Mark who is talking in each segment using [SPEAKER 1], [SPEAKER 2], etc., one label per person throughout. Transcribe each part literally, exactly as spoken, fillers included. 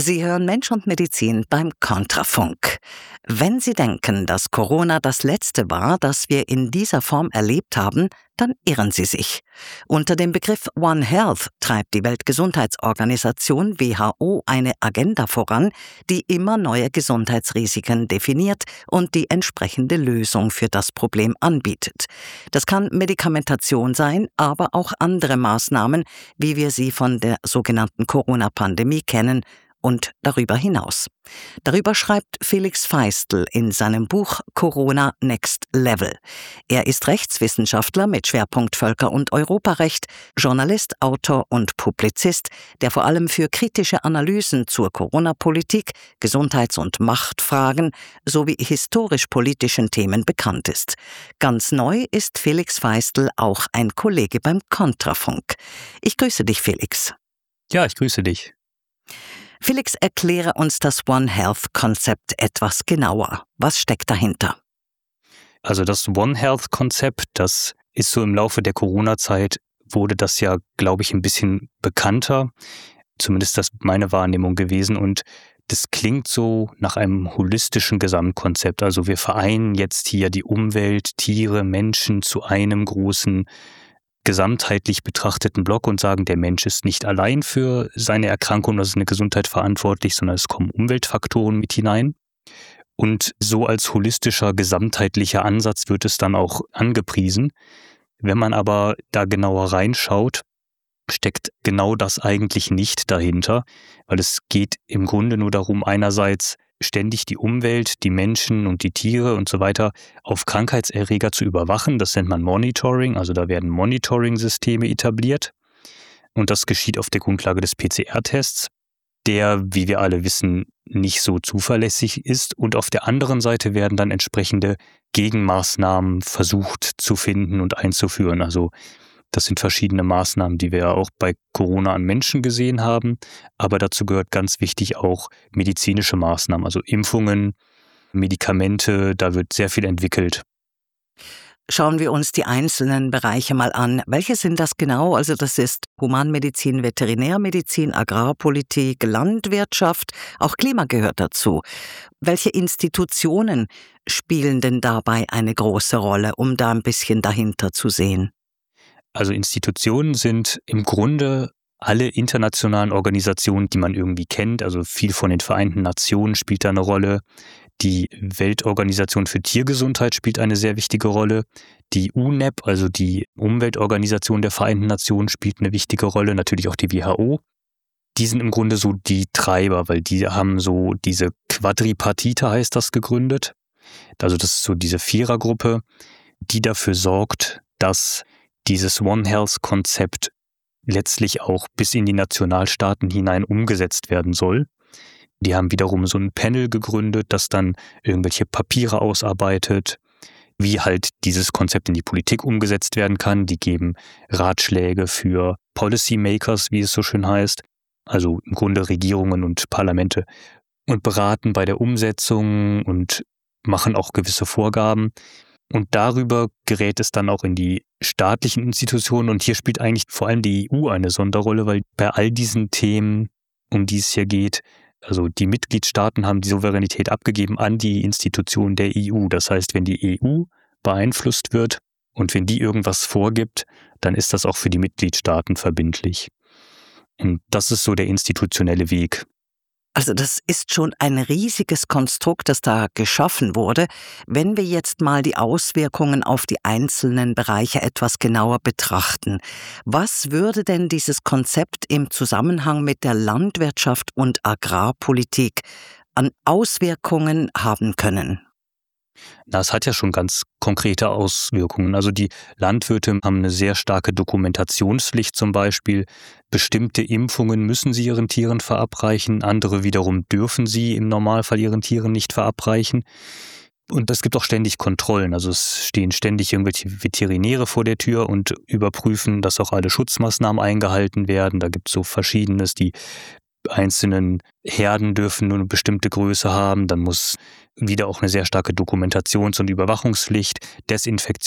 [SPEAKER 1] Sie hören Mensch und Medizin beim Kontrafunk. Wenn Sie denken, dass Corona das letzte war, das wir in dieser Form erlebt haben, dann irren Sie sich. Unter dem Begriff One Health treibt die Weltgesundheitsorganisation W H O eine Agenda voran, die immer neue Gesundheitsrisiken definiert und die entsprechende Lösung für das Problem anbietet. Das kann Medikamentation sein, aber auch andere Maßnahmen, wie wir sie von der sogenannten Corona-Pandemie kennen, und darüber hinaus. Darüber schreibt Felix Feistl in seinem Buch Corona Next Level. Er ist Rechtswissenschaftler mit Schwerpunkt Völker- und Europarecht, Journalist, Autor und Publizist, der vor allem für kritische Analysen zur Corona-Politik, Gesundheits- und Machtfragen sowie historisch-politischen Themen bekannt ist. Ganz neu ist Felix Feistl auch ein Kollege beim Kontrafunk. Ich grüße dich, Felix.
[SPEAKER 2] Ja, ich grüße dich.
[SPEAKER 1] Felix, erkläre uns das One Health-Konzept etwas genauer. Was steckt dahinter?
[SPEAKER 2] Also das One Health-Konzept, das ist so im Laufe der Corona-Zeit, wurde das ja, glaube ich, ein bisschen bekannter. Zumindest das meine Wahrnehmung gewesen. Und das klingt so nach einem holistischen Gesamtkonzept. Also wir vereinen jetzt hier die Umwelt, Tiere, Menschen zu einem großen gesamtheitlich betrachteten Block und sagen, der Mensch ist nicht allein für seine Erkrankung, also seine Gesundheit verantwortlich, sondern es kommen Umweltfaktoren mit hinein. Und so als holistischer, gesamtheitlicher Ansatz wird es dann auch angepriesen. Wenn man aber da genauer reinschaut, steckt genau das eigentlich nicht dahinter, weil es geht im Grunde nur darum, einerseits ständig die Umwelt, die Menschen und die Tiere und so weiter auf Krankheitserreger zu überwachen. Das nennt man Monitoring, also da werden Monitoring-Systeme etabliert. Und das geschieht auf der Grundlage des P C R-Tests, der, wie wir alle wissen, nicht so zuverlässig ist. Und auf der anderen Seite werden dann entsprechende Gegenmaßnahmen versucht zu finden und einzuführen. Also das sind verschiedene Maßnahmen, die wir ja auch bei Corona an Menschen gesehen haben. Aber dazu gehört ganz wichtig auch medizinische Maßnahmen, also Impfungen, Medikamente, da wird sehr viel entwickelt.
[SPEAKER 1] Schauen wir uns die einzelnen Bereiche mal an. Welche sind das genau? Also das ist Humanmedizin, Veterinärmedizin, Agrarpolitik, Landwirtschaft, auch Klima gehört dazu. Welche Institutionen spielen denn dabei eine große Rolle, um da ein bisschen dahinter zu sehen?
[SPEAKER 2] Also Institutionen sind im Grunde alle internationalen Organisationen, die man irgendwie kennt. Also viel von den Vereinten Nationen spielt da eine Rolle. Die Weltorganisation für Tiergesundheit spielt eine sehr wichtige Rolle. Die U N E P, also die Umweltorganisation der Vereinten Nationen, spielt eine wichtige Rolle. Natürlich auch die W H O. Die sind im Grunde so die Treiber, weil die haben so diese Quadripartite, heißt das, gegründet. Also das ist so diese Vierergruppe, die dafür sorgt, dass dieses One Health-Konzept letztlich auch bis in die Nationalstaaten hinein umgesetzt werden soll. Die haben wiederum so ein Panel gegründet, das dann irgendwelche Papiere ausarbeitet, wie halt dieses Konzept in die Politik umgesetzt werden kann. Die geben Ratschläge für Policymakers, wie es so schön heißt, also im Grunde Regierungen und Parlamente, und beraten bei der Umsetzung und machen auch gewisse Vorgaben. Und darüber gerät es dann auch in die staatlichen Institutionen. Und hier spielt eigentlich vor allem die E U eine Sonderrolle, weil bei all diesen Themen, um die es hier geht, also die Mitgliedstaaten haben die Souveränität abgegeben an die Institutionen der E U. Das heißt, wenn die E U beeinflusst wird und wenn die irgendwas vorgibt, dann ist das auch für die Mitgliedstaaten verbindlich. Und das ist so der institutionelle Weg.
[SPEAKER 1] Also das ist schon ein riesiges Konstrukt, das da geschaffen wurde. Wenn wir jetzt mal die Auswirkungen auf die einzelnen Bereiche etwas genauer betrachten, was würde denn dieses Konzept im Zusammenhang mit der Landwirtschaft und Agrarpolitik an Auswirkungen haben können?
[SPEAKER 2] Das hat ja schon ganz konkrete Auswirkungen. Also die Landwirte haben eine sehr starke Dokumentationspflicht zum Beispiel. Bestimmte Impfungen müssen sie ihren Tieren verabreichen, andere wiederum dürfen sie im Normalfall ihren Tieren nicht verabreichen. Und es gibt auch ständig Kontrollen. Also es stehen ständig irgendwelche Veterinäre vor der Tür und überprüfen, dass auch alle Schutzmaßnahmen eingehalten werden. Da gibt es so Verschiedenes, die einzelnen Herden dürfen nur eine bestimmte Größe haben, dann muss wieder auch eine sehr starke Dokumentations- und Überwachungspflicht.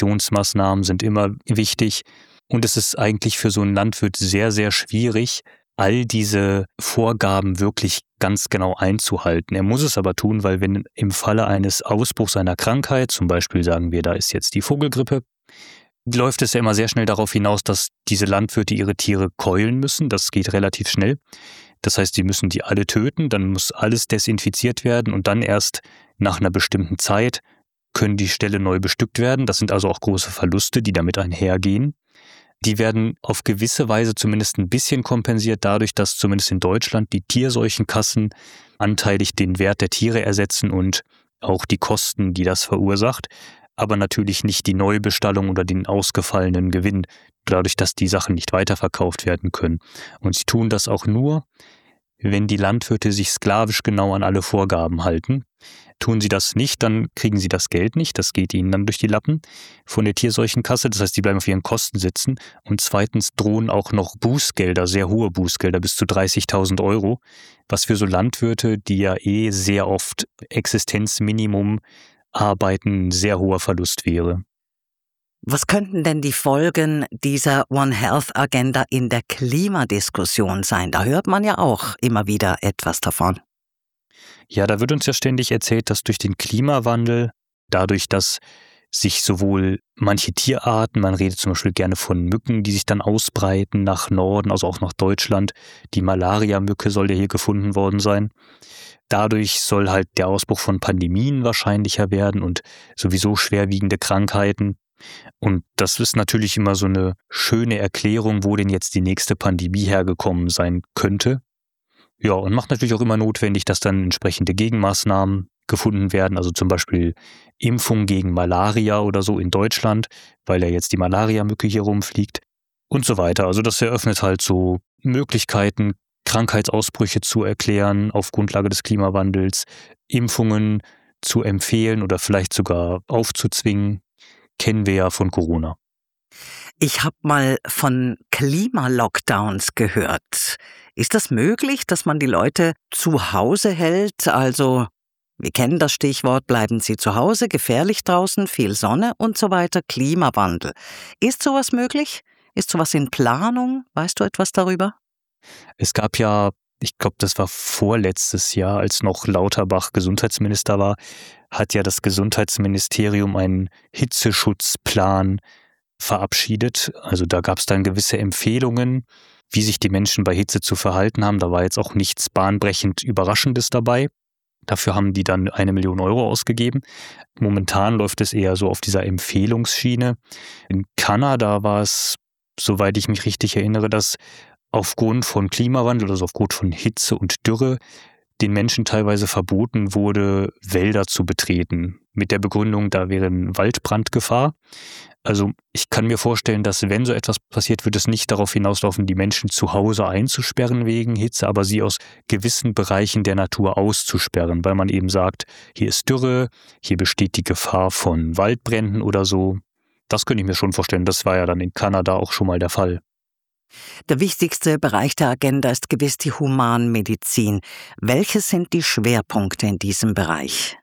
[SPEAKER 2] Desinfektionsmaßnahmen sind immer wichtig. Und es ist eigentlich für so einen Landwirt sehr, sehr schwierig, all diese Vorgaben wirklich ganz genau einzuhalten. Er muss es aber tun, weil wenn im Falle eines Ausbruchs einer Krankheit, zum Beispiel sagen wir, da ist jetzt die Vogelgrippe, läuft es ja immer sehr schnell darauf hinaus, dass diese Landwirte ihre Tiere keulen müssen. Das geht relativ schnell. Das heißt, sie müssen die alle töten, dann muss alles desinfiziert werden und dann erst nach einer bestimmten Zeit können die Ställe neu bestückt werden. Das sind also auch große Verluste, die damit einhergehen. Die werden auf gewisse Weise zumindest ein bisschen kompensiert dadurch, dass zumindest in Deutschland die Tierseuchenkassen anteilig den Wert der Tiere ersetzen und auch die Kosten, die das verursacht, aber natürlich nicht die Neubestallung oder den ausgefallenen Gewinn, dadurch, dass die Sachen nicht weiterverkauft werden können. Und sie tun das auch nur, wenn die Landwirte sich sklavisch genau an alle Vorgaben halten. Tun sie das nicht, dann kriegen sie das Geld nicht, das geht ihnen dann durch die Lappen von der Tierseuchenkasse, das heißt, die bleiben auf ihren Kosten sitzen. Und zweitens drohen auch noch Bußgelder, sehr hohe Bußgelder, bis zu dreißigtausend Euro, was für so Landwirte, die ja eh sehr oft Existenzminimum arbeiten, ein sehr hoher Verlust wäre.
[SPEAKER 1] Was könnten denn die Folgen dieser One Health Agenda in der Klimadiskussion sein? Da hört man ja auch immer wieder etwas davon.
[SPEAKER 2] Ja, da wird uns ja ständig erzählt, dass durch den Klimawandel, dadurch, dass sich sowohl manche Tierarten, man redet zum Beispiel gerne von Mücken, die sich dann ausbreiten nach Norden, also auch nach Deutschland, die Malaria-Mücke soll ja hier gefunden worden sein. Dadurch soll halt der Ausbruch von Pandemien wahrscheinlicher werden und sowieso schwerwiegende Krankheiten. Und das ist natürlich immer so eine schöne Erklärung, wo denn jetzt die nächste Pandemie hergekommen sein könnte. Ja, und macht natürlich auch immer notwendig, dass dann entsprechende Gegenmaßnahmen gefunden werden, also zum Beispiel Impfung gegen Malaria oder so in Deutschland, weil ja jetzt die Malaria-Mücke hier rumfliegt und so weiter. Also das eröffnet halt so Möglichkeiten, Krankheitsausbrüche zu erklären auf Grundlage des Klimawandels, Impfungen zu empfehlen oder vielleicht sogar aufzuzwingen. Kennen wir ja von Corona.
[SPEAKER 1] Ich habe mal von Klimalockdowns gehört. Ist das möglich, dass man die Leute zu Hause hält? Also, wir kennen das Stichwort, bleiben Sie zu Hause, gefährlich draußen, viel Sonne und so weiter, Klimawandel. Ist sowas möglich? Ist sowas in Planung? Weißt du etwas darüber?
[SPEAKER 2] Es gab ja, ich glaube, das war vorletztes Jahr, als noch Lauterbach Gesundheitsminister war, hat ja das Gesundheitsministerium einen Hitzeschutzplan verabschiedet. Also da gab es dann gewisse Empfehlungen, wie sich die Menschen bei Hitze zu verhalten haben. Da war jetzt auch nichts bahnbrechend Überraschendes dabei. Dafür haben die dann eine Million Euro ausgegeben. Momentan läuft es eher so auf dieser Empfehlungsschiene. In Kanada war es, soweit ich mich richtig erinnere, dass aufgrund von Klimawandel, also aufgrund von Hitze und Dürre, den Menschen teilweise verboten wurde, Wälder zu betreten. Mit der Begründung, da wäre eine Waldbrandgefahr. Also ich kann mir vorstellen, dass wenn so etwas passiert, wird es nicht darauf hinauslaufen, die Menschen zu Hause einzusperren wegen Hitze, aber sie aus gewissen Bereichen der Natur auszusperren, weil man eben sagt, hier ist Dürre, hier besteht die Gefahr von Waldbränden oder so. Das könnte ich mir schon vorstellen. Das war ja dann in Kanada auch schon mal der Fall.
[SPEAKER 1] Der wichtigste Bereich der Agenda ist gewiss die Humanmedizin. Welche sind die Schwerpunkte in diesem Bereich?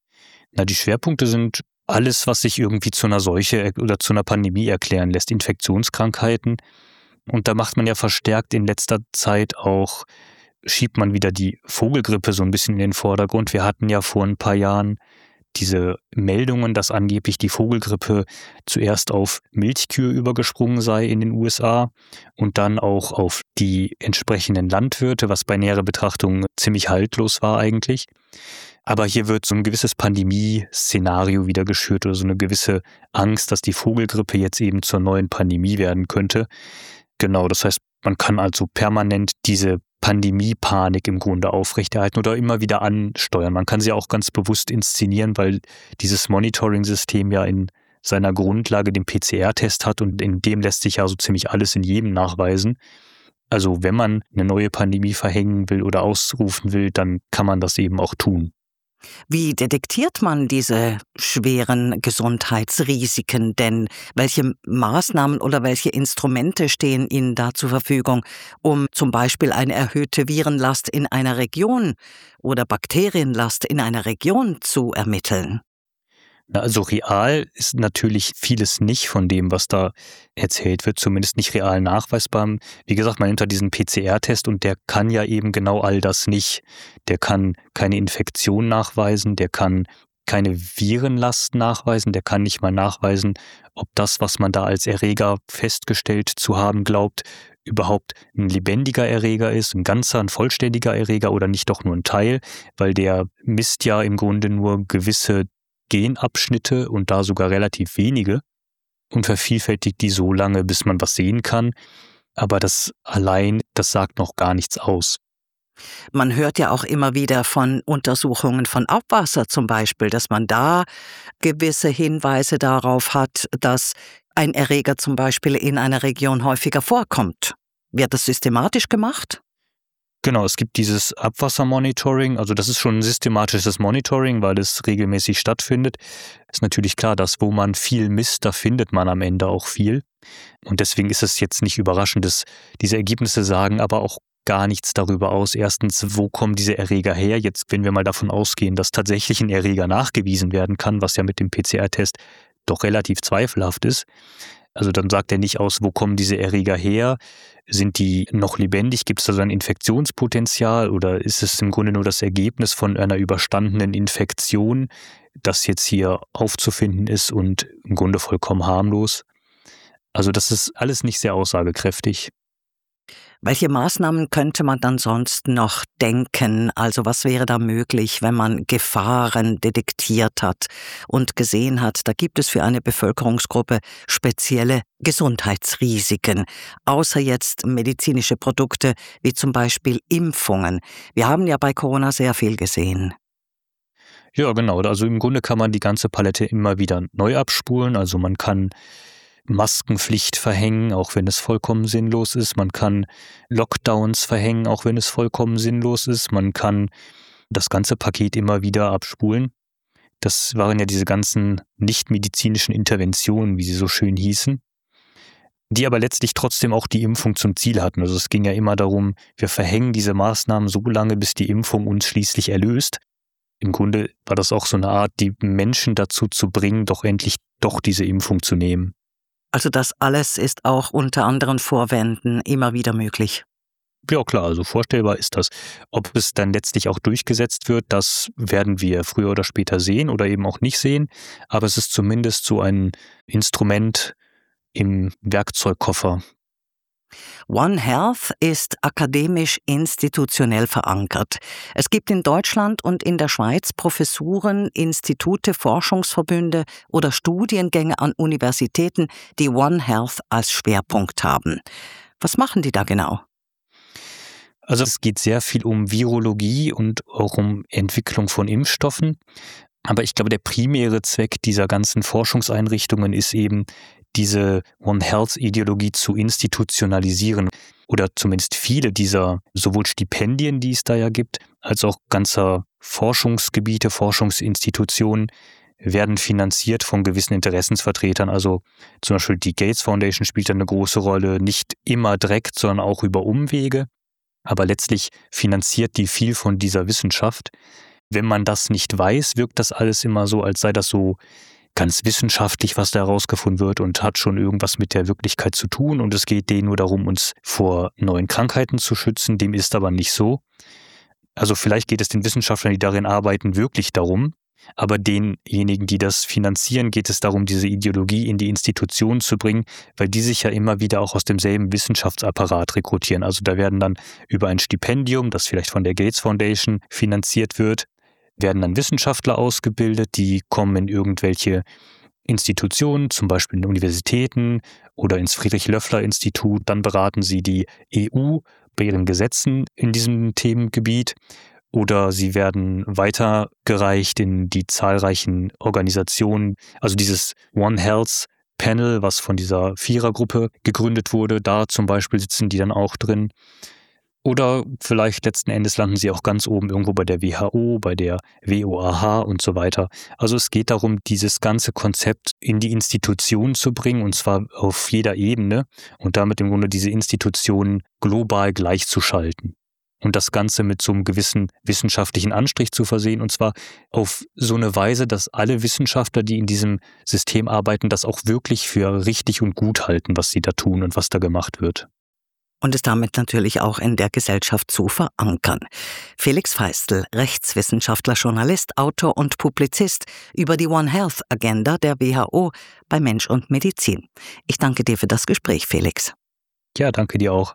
[SPEAKER 2] Na, die Schwerpunkte sind alles, was sich irgendwie zu einer Seuche oder zu einer Pandemie erklären lässt, Infektionskrankheiten. Und da macht man ja verstärkt in letzter Zeit auch, schiebt man wieder die Vogelgrippe so ein bisschen in den Vordergrund. Wir hatten ja vor ein paar Jahren diese Meldungen, dass angeblich die Vogelgrippe zuerst auf Milchkühe übergesprungen sei in den U S A und dann auch auf die entsprechenden Landwirte, was bei näherer Betrachtung ziemlich haltlos war eigentlich. Aber hier wird so ein gewisses Pandemie-Szenario wieder geschürt oder so eine gewisse Angst, dass die Vogelgrippe jetzt eben zur neuen Pandemie werden könnte. Genau, das heißt, man kann also permanent diese Pandemie-Panik im Grunde aufrechterhalten oder immer wieder ansteuern. Man kann sie auch ganz bewusst inszenieren, weil dieses Monitoring-System ja in seiner Grundlage den P C R-Test hat und in dem lässt sich ja so ziemlich alles in jedem nachweisen. Also wenn man eine neue Pandemie verhängen will oder ausrufen will, dann kann man das eben auch tun.
[SPEAKER 1] Wie detektiert man diese schweren Gesundheitsrisiken denn? Welche Maßnahmen oder welche Instrumente stehen Ihnen da zur Verfügung, um zum Beispiel eine erhöhte Virenlast in einer Region oder Bakterienlast in einer Region zu ermitteln?
[SPEAKER 2] Na, also real ist natürlich vieles nicht von dem, was da erzählt wird, zumindest nicht real nachweisbar. Wie gesagt, man nimmt da diesen P C R-Test und der kann ja eben genau all das nicht. Der kann keine Infektion nachweisen, der kann keine Virenlast nachweisen, der kann nicht mal nachweisen, ob das, was man da als Erreger festgestellt zu haben glaubt, überhaupt ein lebendiger Erreger ist, ein ganzer, ein vollständiger Erreger oder nicht doch nur ein Teil, weil der misst ja im Grunde nur gewisse Genabschnitte und da sogar relativ wenige und vervielfältigt die so lange, bis man was sehen kann. Aber das allein, das sagt noch gar nichts aus.
[SPEAKER 1] Man hört ja auch immer wieder von Untersuchungen von Abwasser zum Beispiel, dass man da gewisse Hinweise darauf hat, dass ein Erreger zum Beispiel in einer Region häufiger vorkommt. Wird das systematisch gemacht?
[SPEAKER 2] Genau, es gibt dieses Abwassermonitoring, also das ist schon ein systematisches Monitoring, weil es regelmäßig stattfindet. Ist natürlich klar, dass wo man viel misst, da findet man am Ende auch viel. Und deswegen ist es jetzt nicht überraschend, dass diese Ergebnisse sagen aber auch gar nichts darüber aus. Erstens, wo kommen diese Erreger her? Jetzt, wenn wir mal davon ausgehen, dass tatsächlich ein Erreger nachgewiesen werden kann, was ja mit dem P C R-Test doch relativ zweifelhaft ist. Also dann sagt er nicht aus, wo kommen diese Erreger her? Sind die noch lebendig? Gibt es da so ein Infektionspotenzial oder ist es im Grunde nur das Ergebnis von einer überstandenen Infektion, das jetzt hier aufzufinden ist und im Grunde vollkommen harmlos? Also das ist alles nicht sehr aussagekräftig.
[SPEAKER 1] Welche Maßnahmen könnte man dann sonst noch denken? Also was wäre da möglich, wenn man Gefahren detektiert hat und gesehen hat, da gibt es für eine Bevölkerungsgruppe spezielle Gesundheitsrisiken, außer jetzt medizinische Produkte wie zum Beispiel Impfungen. Wir haben ja bei Corona sehr viel gesehen.
[SPEAKER 2] Ja, genau. Also im Grunde kann man die ganze Palette immer wieder neu abspulen. Also man kann Maskenpflicht verhängen, auch wenn es vollkommen sinnlos ist. Man kann Lockdowns verhängen, auch wenn es vollkommen sinnlos ist. Man kann das ganze Paket immer wieder abspulen. Das waren ja diese ganzen nichtmedizinischen Interventionen, wie sie so schön hießen, die aber letztlich trotzdem auch die Impfung zum Ziel hatten. Also es ging ja immer darum, wir verhängen diese Maßnahmen so lange, bis die Impfung uns schließlich erlöst. Im Grunde war das auch so eine Art, die Menschen dazu zu bringen, doch endlich doch diese Impfung zu nehmen.
[SPEAKER 1] Also das alles ist auch unter anderen Vorwänden immer wieder möglich.
[SPEAKER 2] Ja klar, also vorstellbar ist das. Ob es dann letztlich auch durchgesetzt wird, das werden wir früher oder später sehen oder eben auch nicht sehen. Aber es ist zumindest so ein Instrument im Werkzeugkoffer.
[SPEAKER 1] One Health ist akademisch institutionell verankert. Es gibt in Deutschland und in der Schweiz Professuren, Institute, Forschungsverbünde oder Studiengänge an Universitäten, die One Health als Schwerpunkt haben. Was machen die da genau?
[SPEAKER 2] Also es geht sehr viel um Virologie und auch um Entwicklung von Impfstoffen. Aber ich glaube, der primäre Zweck dieser ganzen Forschungseinrichtungen ist eben, diese One Health-Ideologie zu institutionalisieren oder zumindest viele dieser sowohl Stipendien, die es da ja gibt, als auch ganzer Forschungsgebiete, Forschungsinstitutionen werden finanziert von gewissen Interessensvertretern. Also zum Beispiel die Gates Foundation spielt da eine große Rolle, nicht immer direkt, sondern auch über Umwege. Aber letztlich finanziert die viel von dieser Wissenschaft. Wenn man das nicht weiß, wirkt das alles immer so, als sei das so ganz wissenschaftlich, was da herausgefunden wird und hat schon irgendwas mit der Wirklichkeit zu tun und es geht denen nur darum, uns vor neuen Krankheiten zu schützen. Dem ist aber nicht so. Also vielleicht geht es den Wissenschaftlern, die darin arbeiten, wirklich darum, aber denjenigen, die das finanzieren, geht es darum, diese Ideologie in die Institutionen zu bringen, weil die sich ja immer wieder auch aus demselben Wissenschaftsapparat rekrutieren. Also da werden dann über ein Stipendium, das vielleicht von der Gates Foundation finanziert wird, werden dann Wissenschaftler ausgebildet, die kommen in irgendwelche Institutionen, zum Beispiel in Universitäten oder ins Friedrich-Löffler-Institut. Dann beraten sie die E U bei ihren Gesetzen in diesem Themengebiet oder sie werden weitergereicht in die zahlreichen Organisationen. Also dieses One Health Panel, was von dieser Vierergruppe gegründet wurde, da zum Beispiel sitzen die dann auch drin. Oder vielleicht letzten Endes landen sie auch ganz oben irgendwo bei der W H O, bei der W O A H und so weiter. Also es geht darum, dieses ganze Konzept in die Institution zu bringen, und zwar auf jeder Ebene und damit im Grunde diese Institutionen global gleichzuschalten. und das Ganze mit so einem gewissen wissenschaftlichen Anstrich zu versehen, und zwar auf so eine Weise, dass alle Wissenschaftler, die in diesem System arbeiten, das auch wirklich für richtig und gut halten, was sie da tun und was da gemacht wird.
[SPEAKER 1] Und es damit natürlich auch in der Gesellschaft zu verankern. Felix Feistl, Rechtswissenschaftler, Journalist, Autor und Publizist über die One Health Agenda der W H O bei Mensch und Medizin. Ich danke dir für das Gespräch, Felix.
[SPEAKER 2] Ja, danke dir auch.